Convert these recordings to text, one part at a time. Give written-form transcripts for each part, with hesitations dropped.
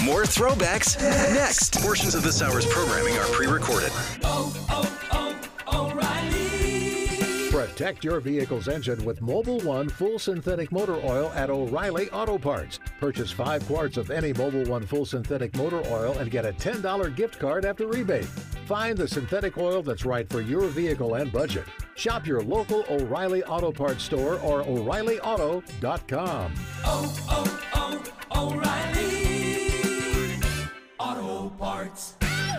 More throwbacks next. Portions of this hour's programming are pre-recorded. O'Reilly. Protect your vehicle's engine with Mobil 1 full synthetic motor oil at O'Reilly Auto Parts. Purchase 5 quarts of any Mobil 1 full synthetic motor oil and get a $10 gift card after rebate. Find the synthetic oil that's right for your vehicle and budget. Shop your local O'Reilly Auto Parts store or O'ReillyAuto.com. O'Reilly Auto Parts.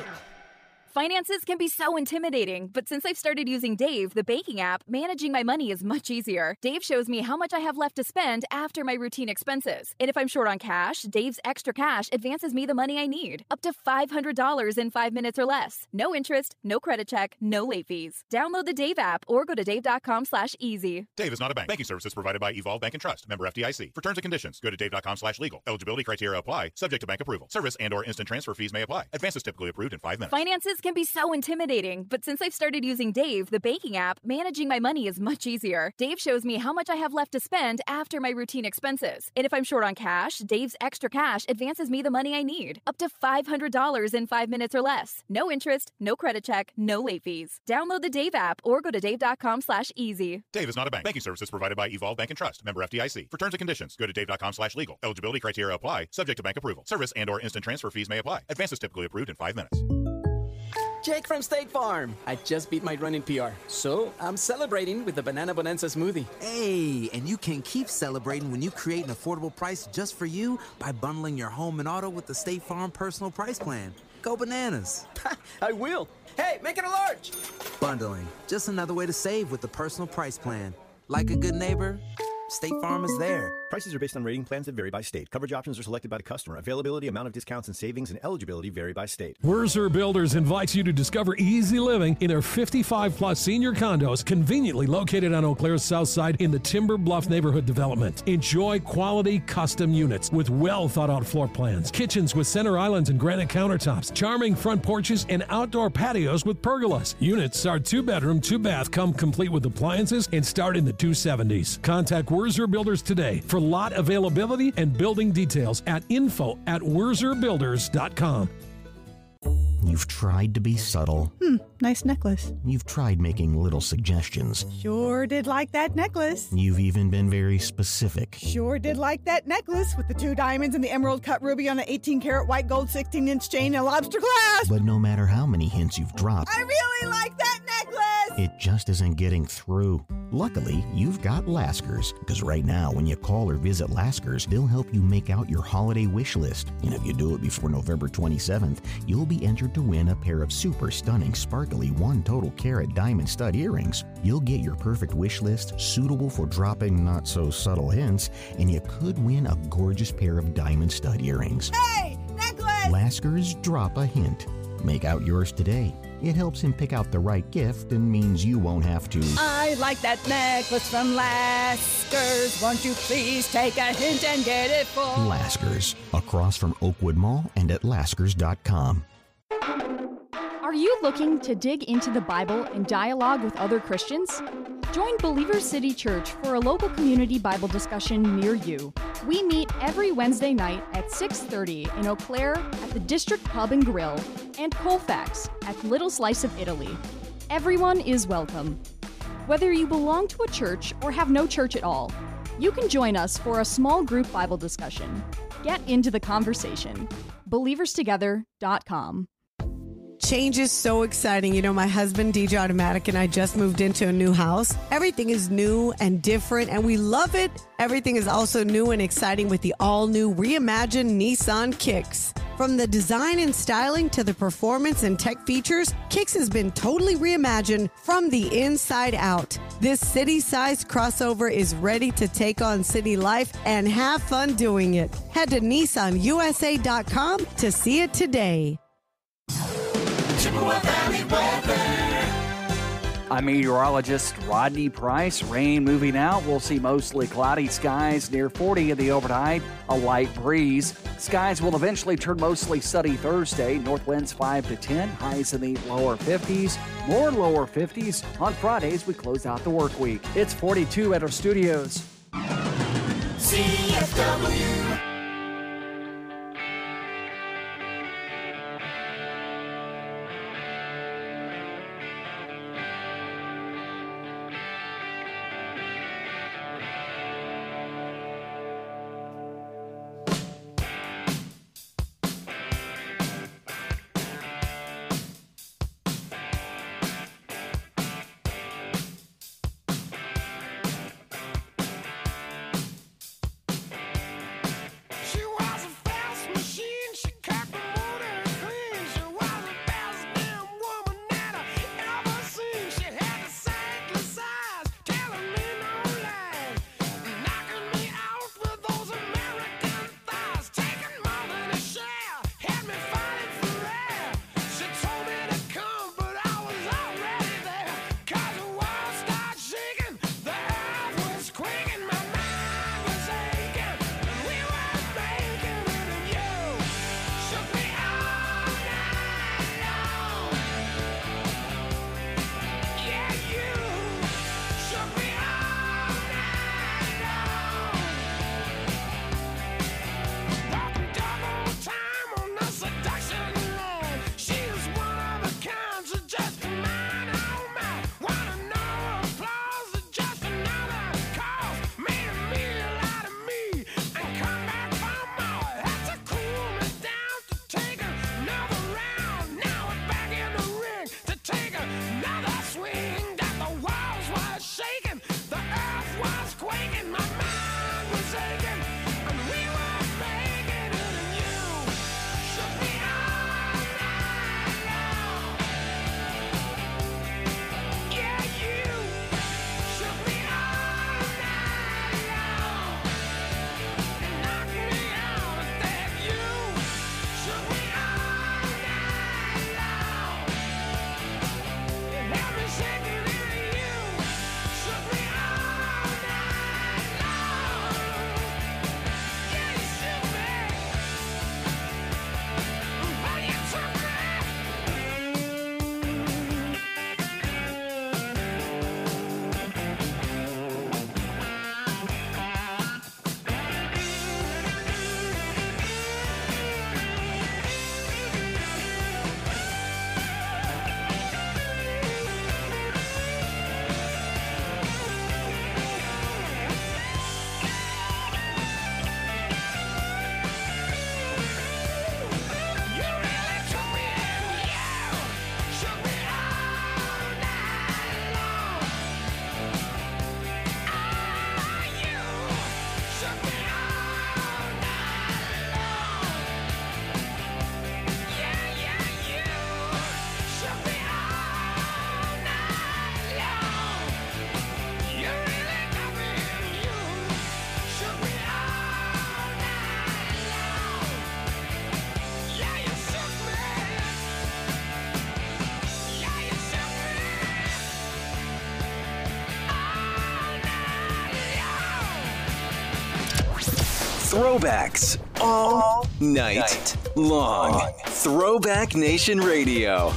Finances can be so intimidating, but since I've started using Dave, the banking app, managing my money is much easier. Dave shows me how much I have left to spend after my routine expenses. And if I'm short on cash, Dave's Extra Cash advances me the money I need, up to $500 in 5 minutes or less. No interest, no credit check, no late fees. Download the Dave app or go to dave.com/easy. Dave is not a bank. Banking services provided by Evolve Bank and Trust. Member FDIC. For terms and conditions, go to dave.com/legal. Eligibility criteria apply, subject to bank approval. Service and/or instant transfer fees may apply. Advances typically approved in 5 minutes. Finances can be so intimidating, but since I've started using Dave, the banking app, managing my money is much easier. Dave shows me how much I have left to spend after my routine expenses. And if I'm short on cash, Dave's Extra Cash advances me the money I need, up to $500 in 5 minutes or less. No interest, no credit check, no late fees. Download the Dave app or go to dave.com/easy. Dave is not a bank. Banking services provided by Evolve Bank and Trust. Member FDIC. For terms and conditions, go to dave.com/legal. Eligibility criteria apply, subject to bank approval. Service and/or instant transfer fees may apply. Advances typically approved in 5 minutes. Jake from State Farm. I just beat my run in PR, so I'm celebrating with the Banana Bonanza smoothie. Hey, and you can keep celebrating when you create an affordable price just for you by bundling your home and auto with the State Farm Personal Price Plan. Go bananas. I will. Hey, make it a large. Bundling, just another way to save with the Personal Price Plan. Like a good neighbor, State Farm is there. Prices are based on rating plans that vary by state. Coverage options are selected by the customer. Availability, amount of discounts and savings, and eligibility vary by state. Wurzer Builders invites you to discover easy living in their 55-plus senior condos conveniently located on Eau Claire's south side in the Timber Bluff neighborhood development. Enjoy quality custom units with well-thought-out floor plans, kitchens with center islands and granite countertops, charming front porches, and outdoor patios with pergolas. Units are 2-bedroom, 2-bath, come complete with appliances, and start in the 270s. Contact Wurzer Builders today for lot availability and building details at info@wurzerbuilders.com. You've tried to be subtle. Nice necklace. You've tried making little suggestions. Sure did like that necklace. You've even been very specific. Sure did like that necklace with the 2 diamonds and the emerald cut ruby on the 18-karat white gold 16-inch chain and a lobster clasp. But no matter how many hints you've dropped, I really like that necklace. it just isn't getting through. Luckily, you've got Laskers, because right now, when you call or visit Laskers, they'll help you make out your holiday wish list. And if you do it before November 27th, you'll be entered to win a pair of super stunning, sparkly 1 total carat diamond stud earrings. You'll get your perfect wish list, suitable for dropping not-so-subtle hints, and you could win a gorgeous pair of diamond stud earrings. Hey, necklace! Laskers Drop a Hint. Make out yours today. It helps him pick out the right gift and means you won't have to. I like that necklace from Laskers. Won't you please take a hint and get it for Laskers, across from Oakwood Mall and at laskers.com. Are you looking to dig into the Bible and dialogue with other Christians? Join Believer City Church for a local community Bible discussion near you. We meet every Wednesday night at 6:30 in Eau Claire at the District Pub and Grill and Colfax at Little Slice of Italy. Everyone is welcome. Whether you belong to a church or have no church at all, you can join us for a small group Bible discussion. Get into the conversation. BelieversTogether.com. Change is so exciting. You know, my husband, DJ Automatic, and I just moved into a new house. Everything is new and different, and we love it. Everything is also new and exciting with the all-new reimagined Nissan Kicks. From the design and styling to the performance and tech features, Kicks has been totally reimagined from the inside out. This city-sized crossover is ready to take on city life and have fun doing it. Head to NissanUSA.com to see it today. Chippewa Valley weather. I'm meteorologist Rodney Price. Rain moving out. We'll see mostly cloudy skies near 40 in the overnight. A light breeze. Skies will eventually turn mostly sunny Thursday. North winds 5 to 10. Highs in the lower 50s. More lower 50s on Fridays. We close out the work week. It's 42 at our studios. CFW. Throwbacks all night long. Throwback Nation Radio.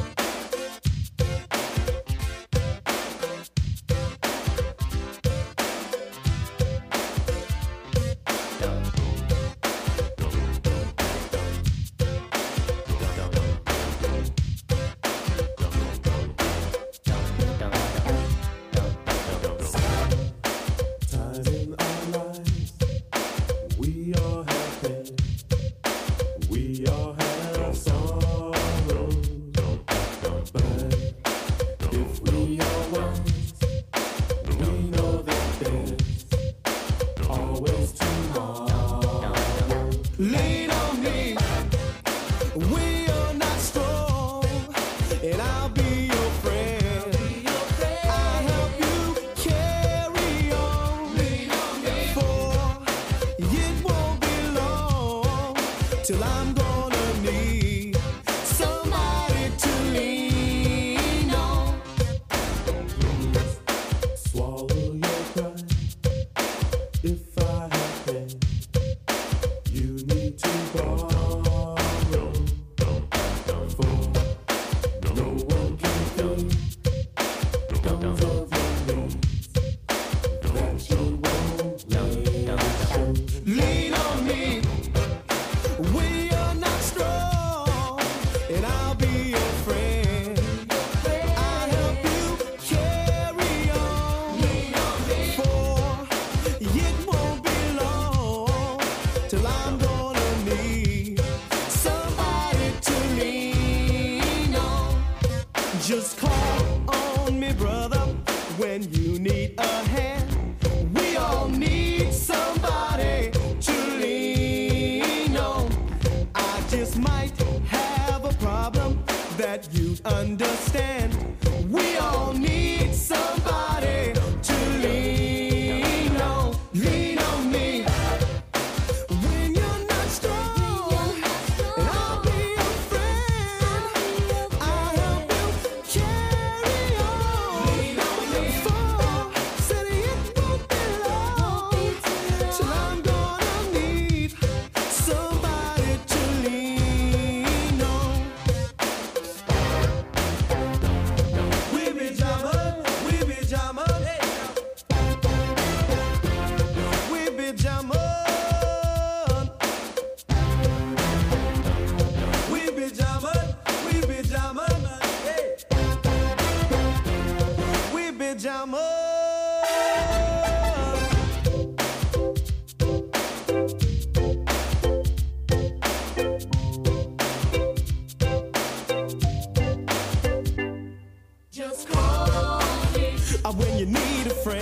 When you need a friend,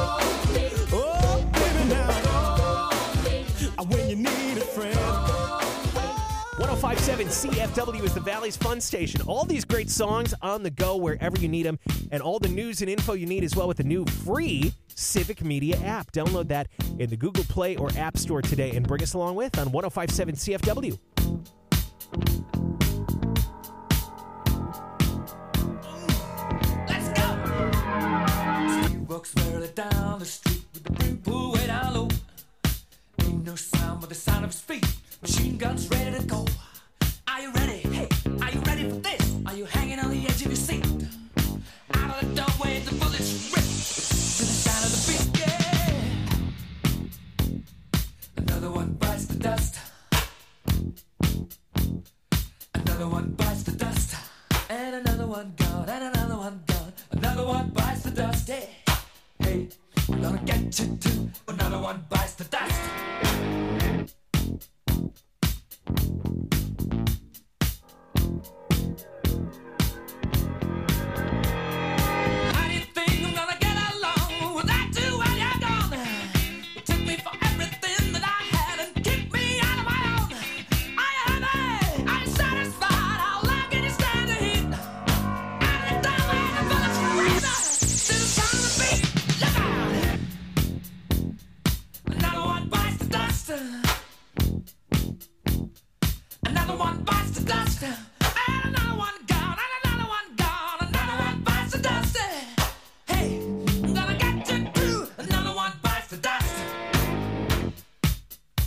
oh baby now, when you need a friend. 105.7 CFW is the Valley's fun station. All these great songs on the go wherever you need them, and all the news and info you need as well with the new free Civic Media app. Download that in the Google Play or App Store today and bring us along with on 105.7 CFW. Walks merrily down the street with the brim pulled way down low. Ain't no sound but the sound of his feet. Machine guns ready to go. Are you ready? Hey, are you ready for this? Are you hanging on the edge of your seat? Out of the doorway, the bullets rip to the sound of the beat. Yeah. Another one bites the dust. Another one bites the dust. And another one gone. And another one gone. Another one bites the dust. Yeah. Hey, I'm gonna get you too. Another one bites the dust. How do you think I'm gonna get along without you while you're gone? You took me for everything that I had and kicked me out of my own. Are you happy? Are you satisfied? How long can you stand the heat? Out of the doorway, the bullets razor to the sound of the beat. Look out! Another one bites the dust. Another one bites the dust. And another one gone. And another one gone. Another one bites the dust. Hey, I'm gonna get you too. Another one bites the dust.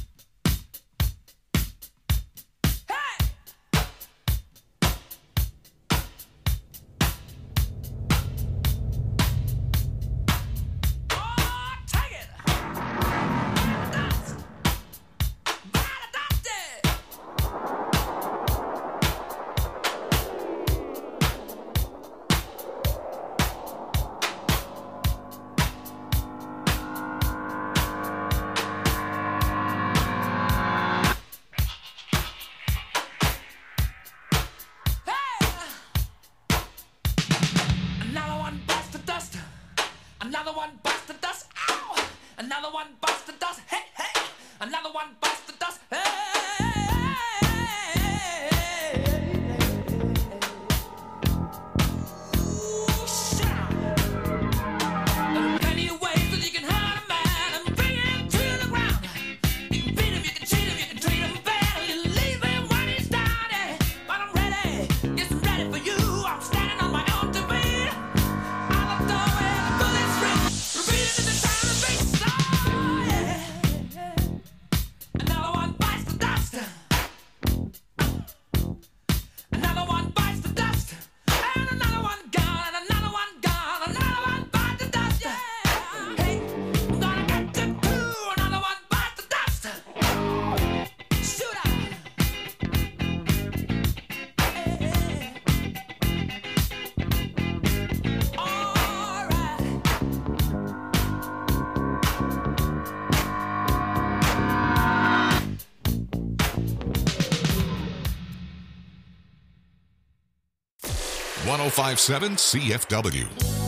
1057 CFW.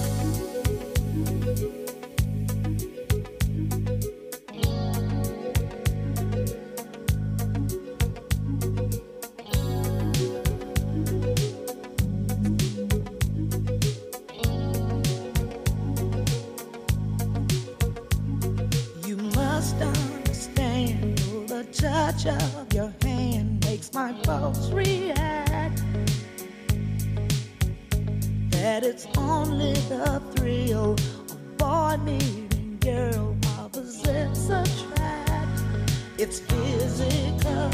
You must understand, oh, the touch of your hand makes my pulse react. That it's only the thrill of boy meeting girl, opposites attract. It's physical,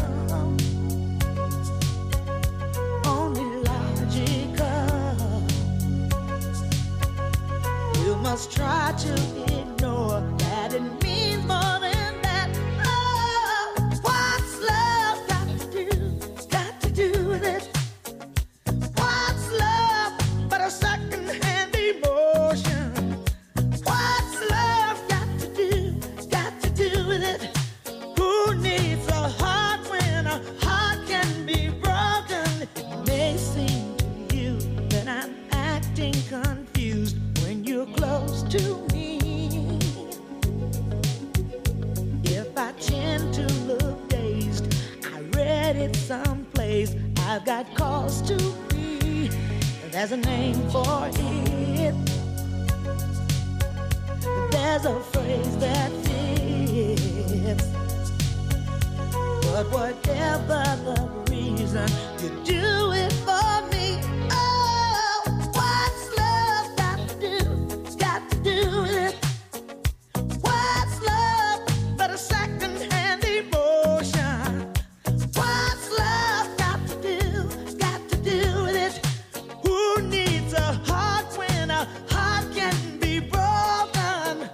only logical. You must try to ignore that it means more than that. Oh, what's love got to do with it? What's love but a second-hand emotion? What's love got to do with it? Who needs a heart when a heart can be broken? It may seem to you that I'm acting confused when you're close to me. If I tend to look dazed, I read it someplace. I've got cause to be. There's a name for it. There's a phrase that fits. But whatever the reason, you do it for me. Oh, what's love got to do with it? What's love but a second-hand emotion? What's love got to do with it? Who needs a heart when a heart can be broken?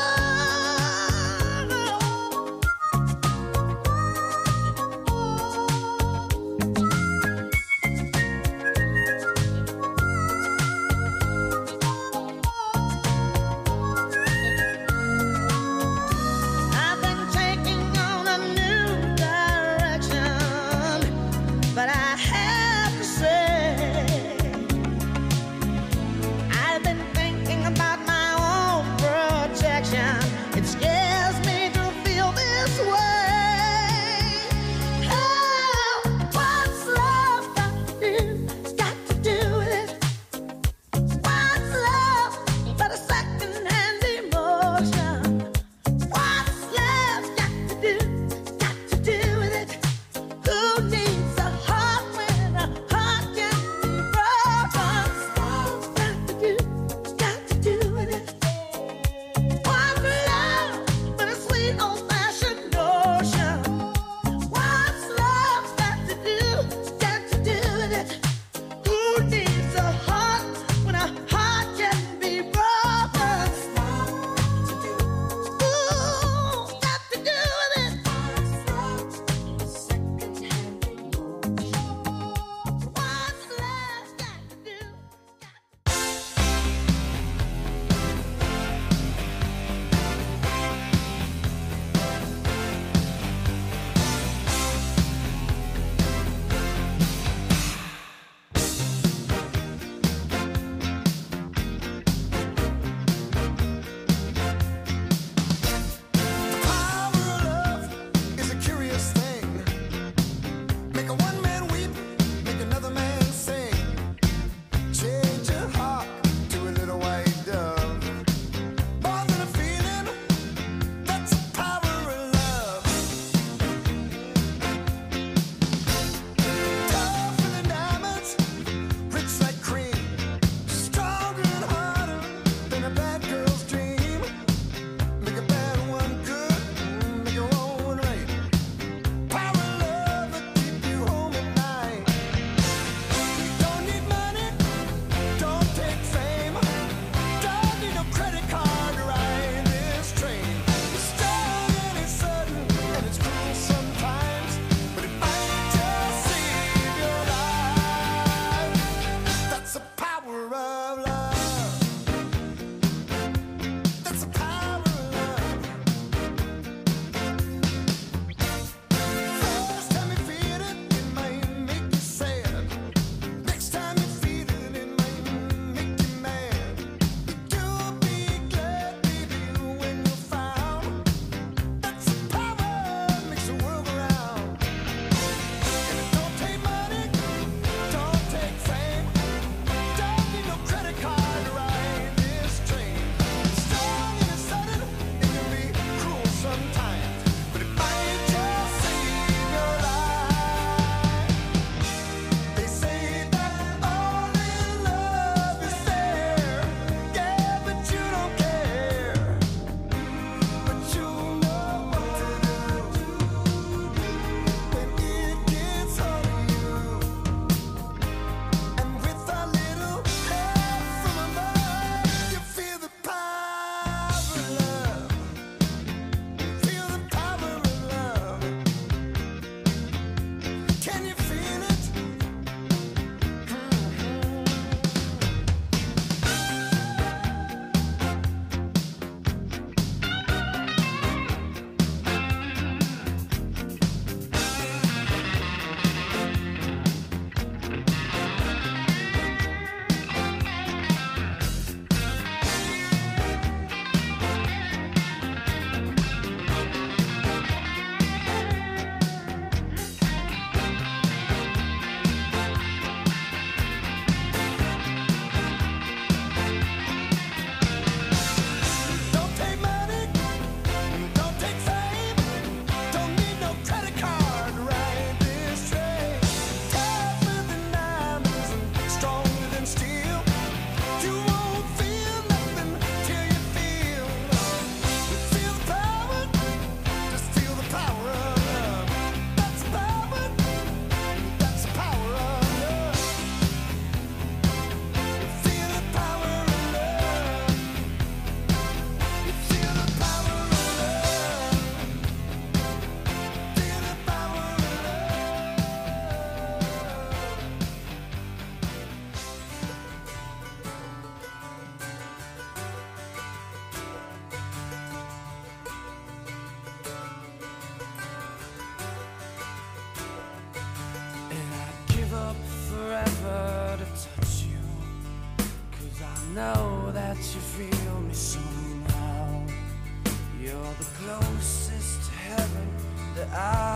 Oh,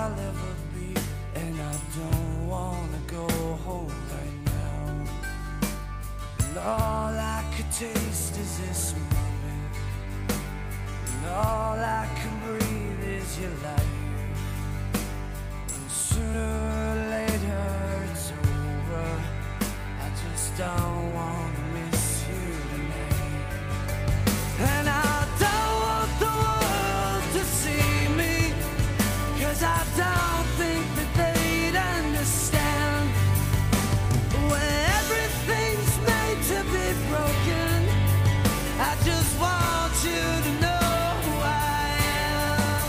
I'll ever be, and I don't wanna go home right now. And all I could taste is this moment, and all I can breathe is your light. And sooner or later it's over. I just don't wanna miss you tonight. And I don't want the world to see me, 'cause I don't think that they'd understand. When everything's made to be broken, I just want you to know who I am.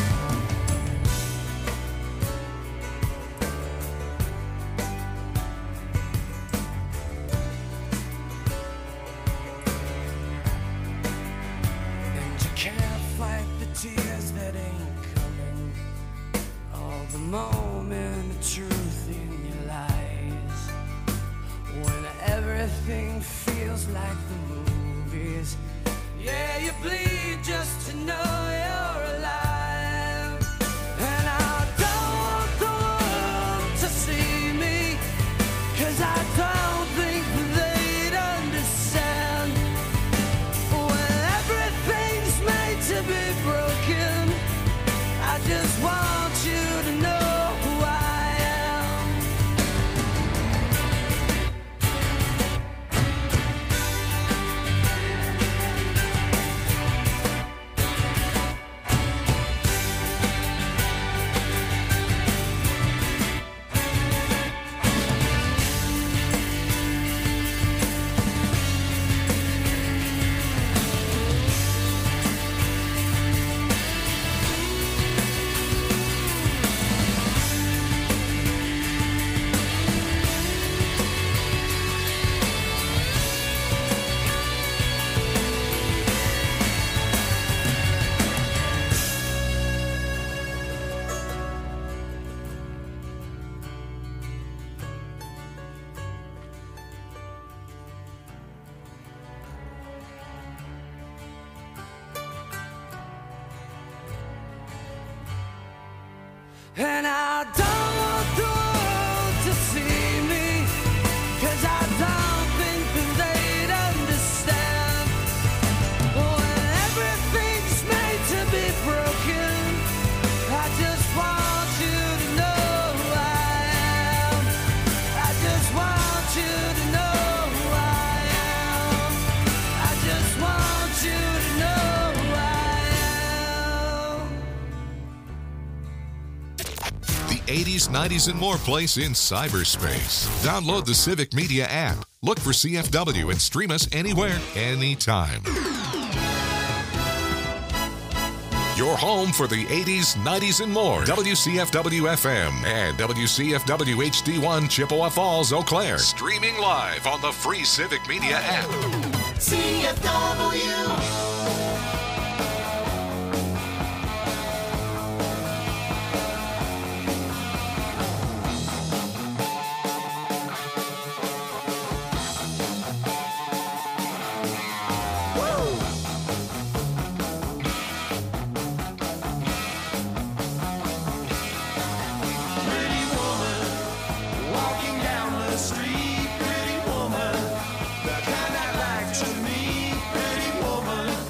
And you can't fight the tears that ain't coming, all the moment of truth in your lies. When everything feels like the movies, yeah, you bleed just to know you're alive. And I don't want the world to see me, 'cause I don't think that they'd understand. When everything's made to be broken, I just want you to know who I am. And I don't want the world to see me, 'cause I don't think that they'd understand. When everything's made to be broken, I just want you to know who I am. I just want you to know who I am. I just want you to know who I am. The 80s, 90s, and more place in cyberspace. Download the Civic Media app. Look for CFW and stream us anywhere, anytime. Your home for the 80s, 90s, and more. WCFW FM and WCFW HD1 Chippewa Falls, Eau Claire. Streaming live on the free Civic Media app. CFW. Pretty woman, walking down the street. Pretty woman, the kind I like to meet. Pretty woman,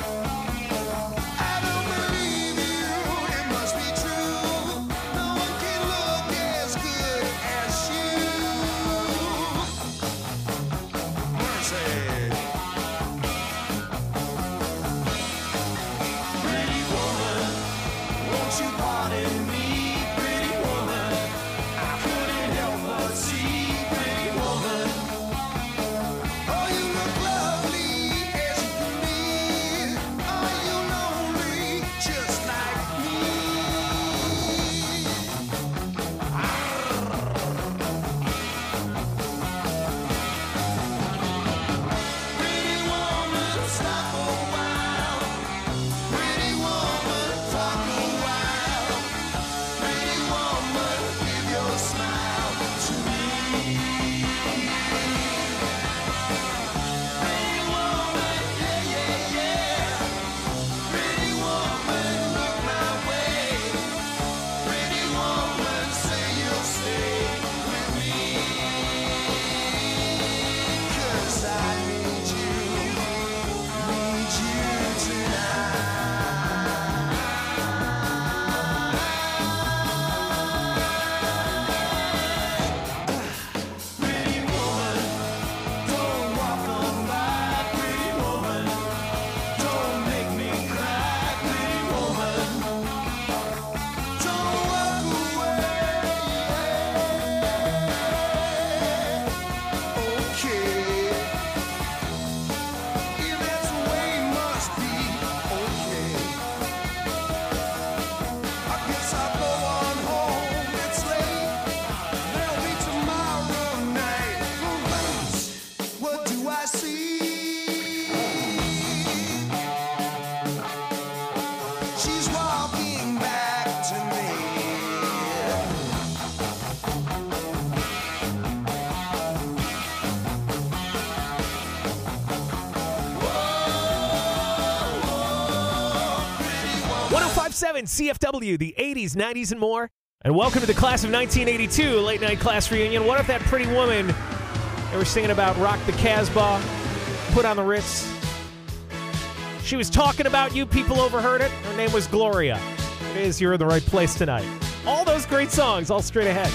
105.7 CFW, the 80s, 90s, and more. And welcome to the class of 1982 late night class reunion. What if that pretty woman they were singing about Rock the Casbah, Put on the Ritz? She was talking about you. People overheard it. Her name was Gloria. It is. You're in the right place tonight. All those great songs, all straight ahead.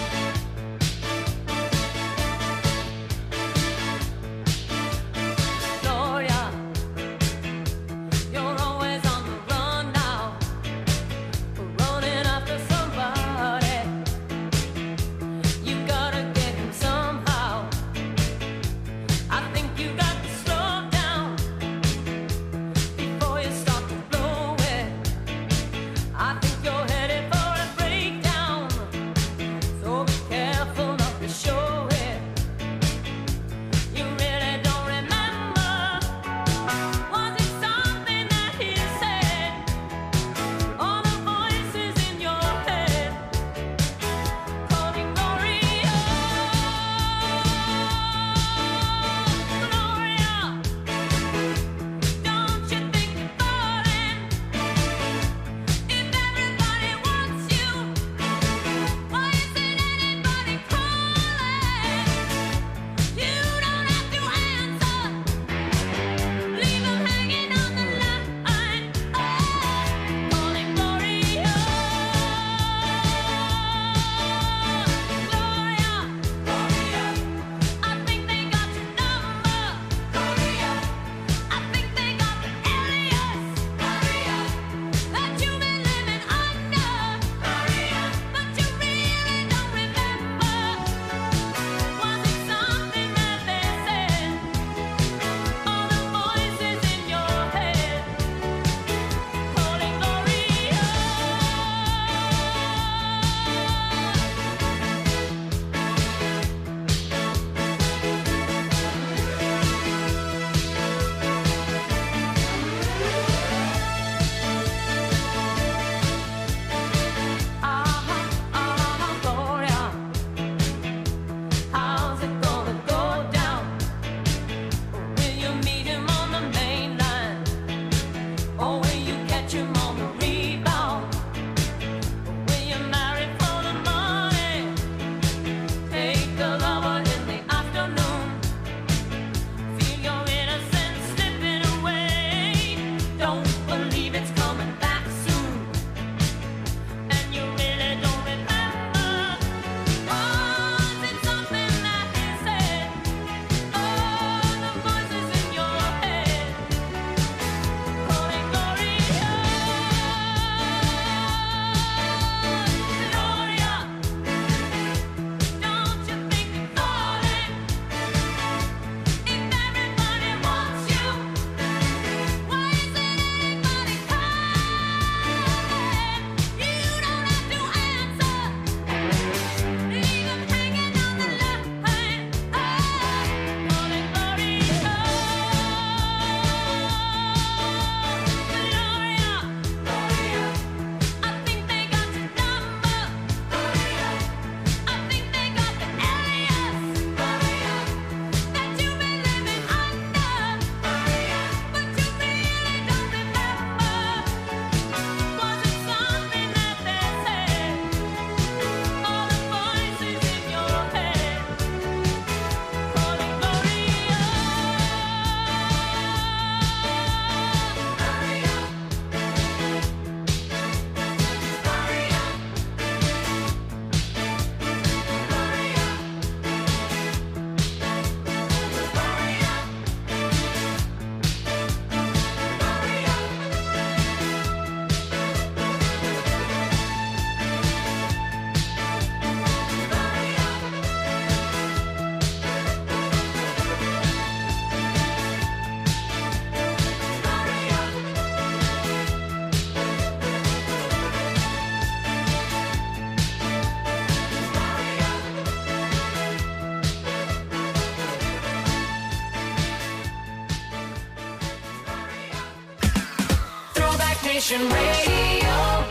Nation Radio.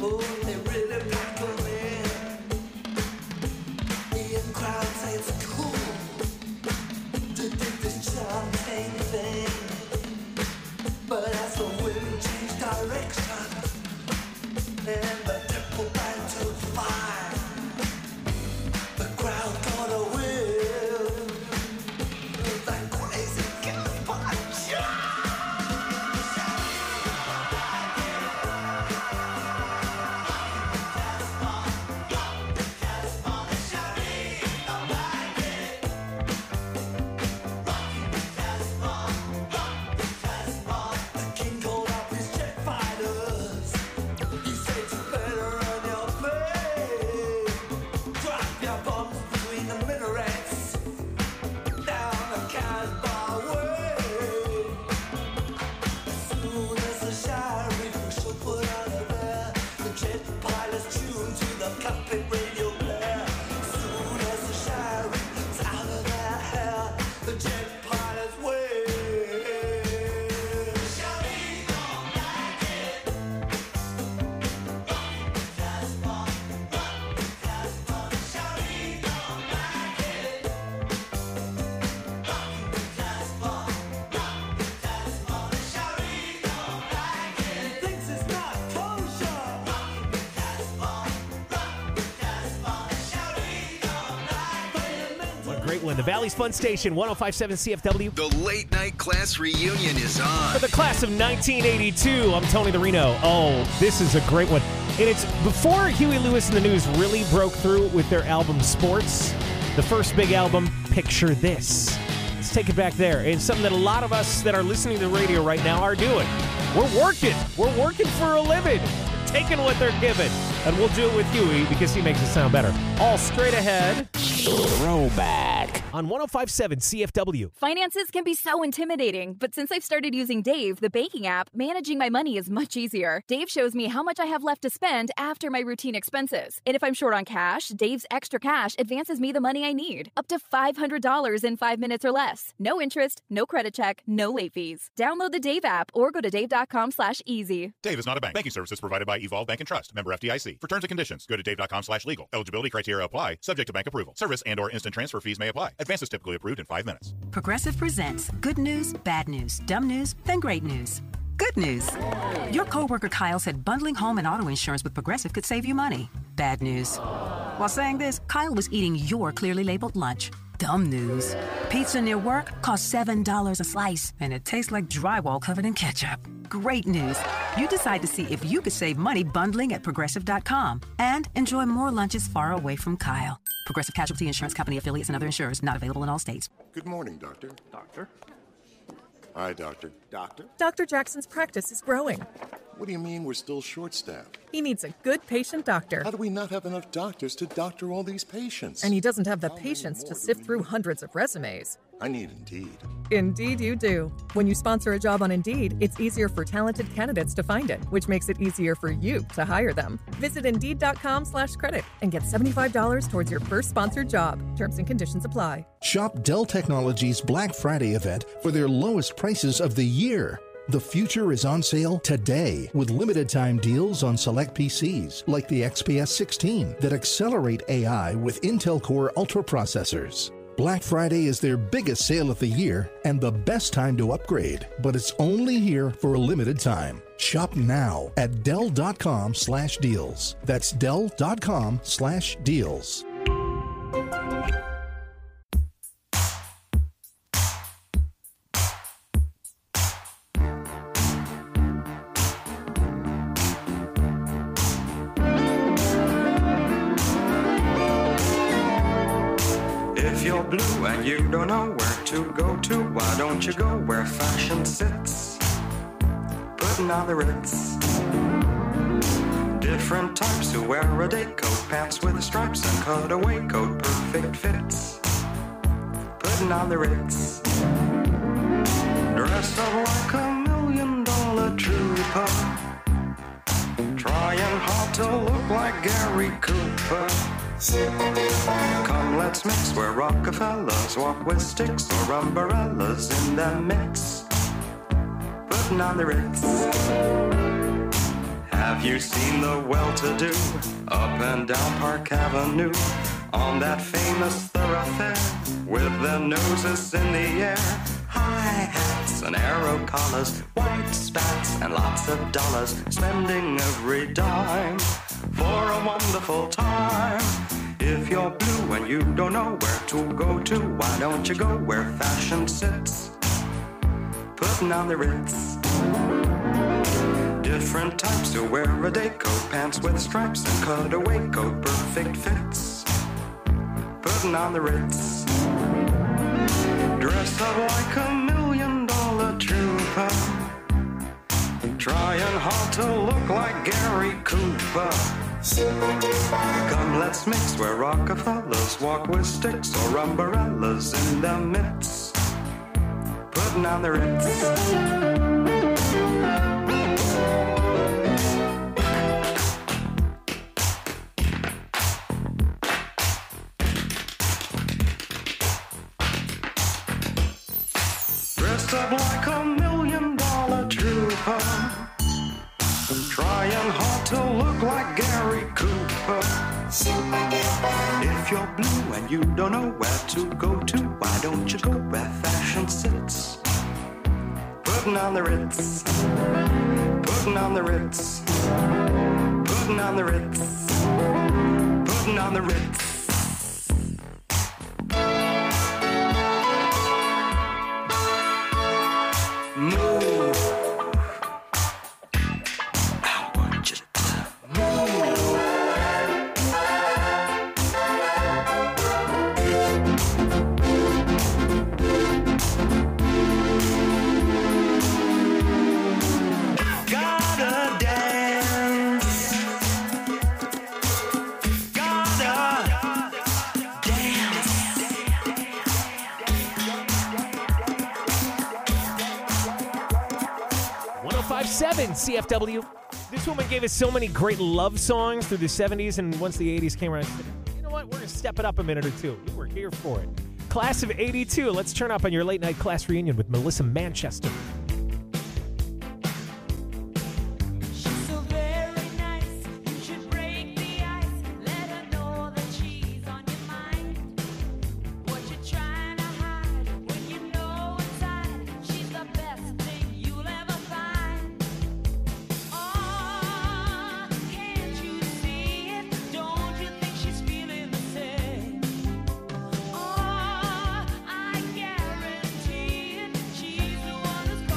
One. The Valley's Fun Station, 105.7 CFW. The late night class reunion is on. For the class of 1982, I'm Tony the Reno. Oh, this is a great one. And it's before Huey Lewis and the News really broke through with their album Sports. The first big album, Picture This. Let's take it back there. It's something that a lot of us that are listening to the radio right now are doing. We're working. We're working for a living. Taking what they're given. And we'll do it with Huey because he makes it sound better. All straight ahead. Throwback. On 105.7 CFW. Finances can be so intimidating, but since I've started using Dave, the banking app, managing my money is much easier. Dave shows me how much I have left to spend after my routine expenses. And if I'm short on cash, Dave's Extra Cash advances me the money I need. Up to $500 in 5 minutes or less. No interest, no credit check, no late fees. Download the Dave app or go to dave.com/easy. Dave is not a bank. Banking services provided by Evolve Bank and Trust. Member FDIC. For terms and conditions, go to dave.com/legal. Eligibility criteria apply. Subject to bank approval. Service and/or instant transfer fees may apply. Advance is typically approved in 5 minutes. Progressive presents good news, bad news, dumb news, then great news. Good news. Your coworker Kyle said bundling home and auto insurance with Progressive could save you money. Bad news. While saying this, Kyle was eating your clearly labeled lunch. Dumb news. Pizza near work costs $7 a slice, and it tastes like drywall covered in ketchup. Great news. You decide to see if you could save money bundling at Progressive.com and enjoy more lunches far away from Kyle. Progressive Casualty Insurance Company affiliates and other insurers not available in all states. Good morning, Doctor. Doctor? Hi, Doctor. Doctor? Dr. Jackson's practice is growing. What do you mean we're still short-staffed? He needs a good patient doctor. How do we not have enough doctors to doctor all these patients? And he doesn't have the patience to sift through hundreds of resumes. I need Indeed. Indeed you do. When you sponsor a job on Indeed, it's easier for talented candidates to find it, which makes it easier for you to hire them. Visit Indeed.com/credit and get $75 towards your first sponsored job. Terms and conditions apply. Shop Dell Technologies Black Friday event for their lowest prices of the year. The future is on sale today with limited time deals on select PCs like the XPS 16 that accelerate AI with Intel Core Ultra processors. Black Friday is their biggest sale of the year and the best time to upgrade, but it's only here for a limited time. Shop now at Dell.com/deals. That's Dell.com/deals. If you're blue and you don't know where to go to, why don't you go where fashion sits? Putting on the Ritz. Different types who wear a day coat, pants with stripes and cutaway coat, perfect fits. Putting on the Ritz. Dressed up like $1 million trooper, trying hard to look like Gary Cooper. Come, let's mix where Rockefellers walk with sticks or umbrellas in their mix. Putting on the Ritz. Have you seen the well-to-do up and down Park Avenue on that famous thoroughfare with their noses in the air? High hats and arrow collars, white spats and lots of dollars, spending every dime for a wonderful time. If you're blue and you don't know where to go to, why don't you go where fashion sits? Putting on the Ritz. Different types to wear a day coat, pants with stripes and cutaway coat, perfect fits. Putting on the Ritz. Dress up like $1 million trooper, trying hard to look like Gary Cooper. Come, let's mix where Rockefellers walk with sticks or umbrellas in their midst. Putting on the Ritz. Up like $1 million trooper, trying hard to look like Gary Cooper. If you're blue and you don't know where to go to, why don't you go where fashion sits? Putting on the Ritz. Putting on the Ritz. Putting on the Ritz. Putting on the Ritz. Move. I want you to move. Gotta dance. Gotta dance. 105.7 CFW. This woman gave us so many great love songs through the 70s, and once the 80s came around, she said, you know what, we're going to step it up a minute or two. We were here for it. Class of 82. Let's turn up on your late night class reunion with Melissa Manchester. I guarantee it, she's the one who's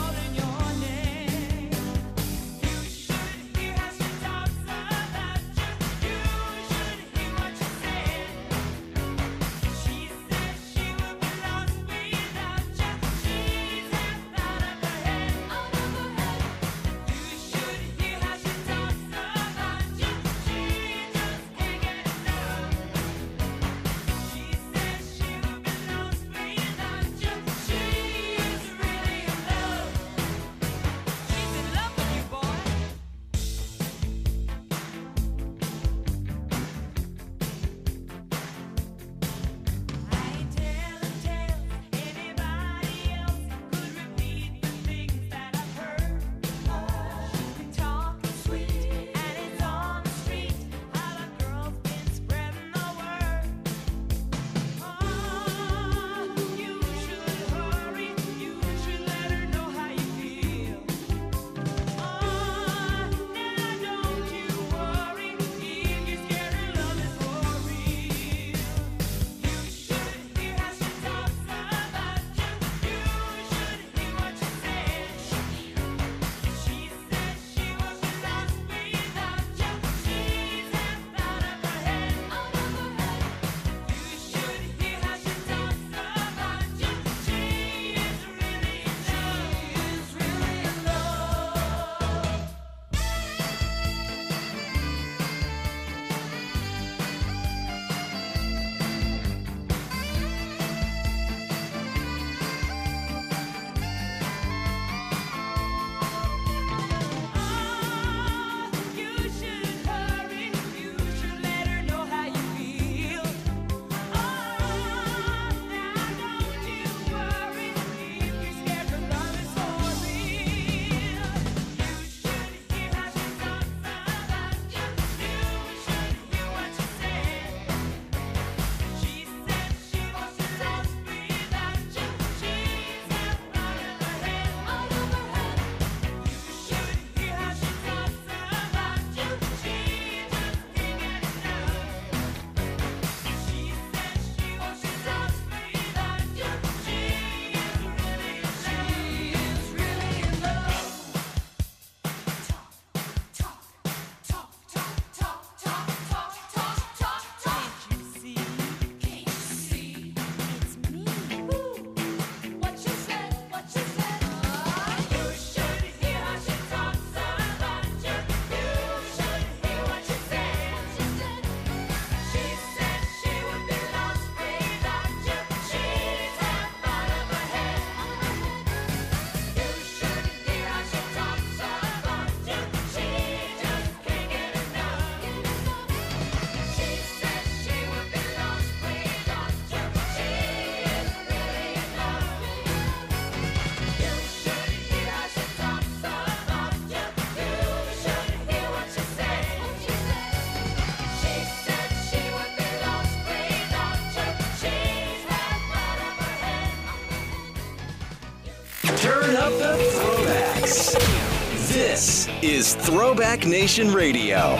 The Throwbacks. This is Throwback Nation Radio.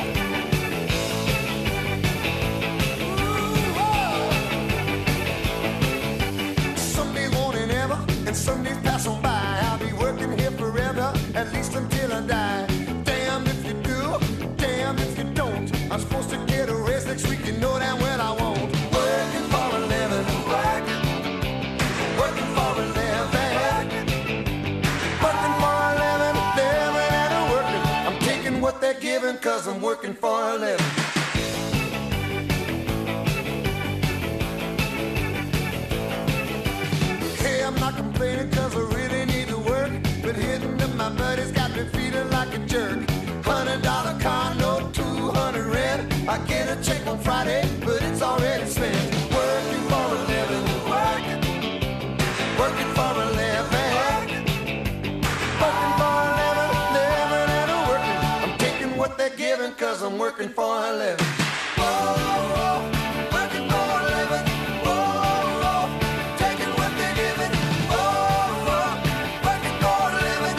Someday won't it ever, and somedays pass on by. I'll be working here forever, at least until I die. Damn if you do, damn if you don't. I'm supposed to get a raise next week, you know damn well I won't. Working for a living, working for a living, working for a living, living and a working. I'm taking what they're giving, cause I'm working for a living. Hey, I'm not complaining cause I really need to work, but hitting up my buddies got me feeling like a jerk. $100 car note, 200 rent. I get a check on Friday, but it's already spent. Working for a living, working for a living, working for a living, living and a working. I'm taking what they're giving cause I'm working for a living. Oh, working for a living. Oh, taking what they're giving. Oh, working for a living.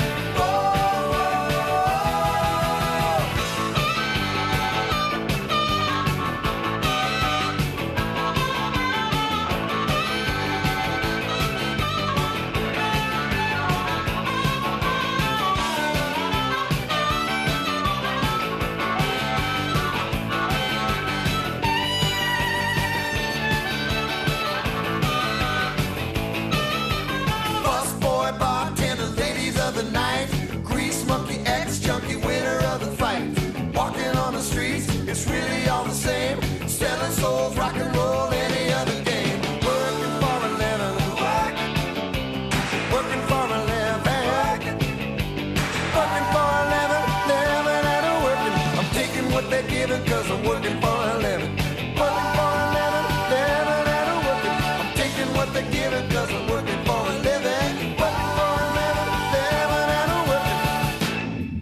Busboy, bartender, ladies of the night, grease monkey, ex-junkie, winner of the fight. Walking on the streets, it's really all the same. Selling souls, rock and roll, any other game. Working for a living, working for a living, working for a living, living and a working. I'm taking what they're giving cause I'm working for a living. Working for a living, living and a working. I'm taking what they're giving cause I'm working for a living. Working for a living, living and a working.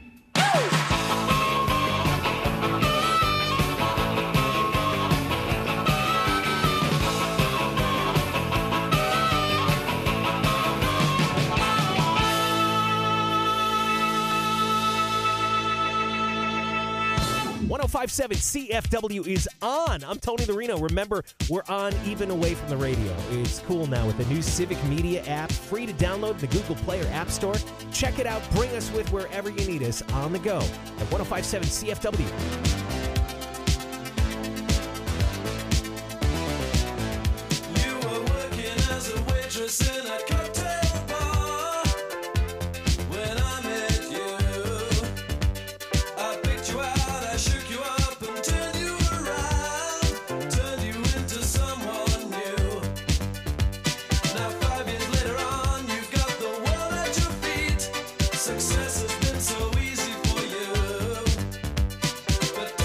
.570 CFW is on. I'm Tony Lorino. Remember, we're on even away from the radio. It's cool now with the new Civic Media app, free to download the Google Play or App Store. Check it out. Bring us with wherever you need us on the go at 1057 CFW. You were working as a waitress in a cocktail bar. When I met you, I picked you out, I shook you up and turned you around, turned you into someone new. Now 5 years later on, you've got the world at your feet. Success has been so easy for you, but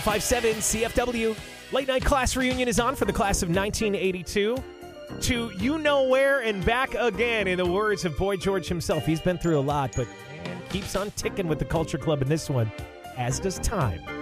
1057 CFW. Late night class reunion is on for the class of 1982. To you know where and back again, in the words of Boy George himself. He's been through a lot, but man, keeps on ticking with the Culture Club in this one, as does time.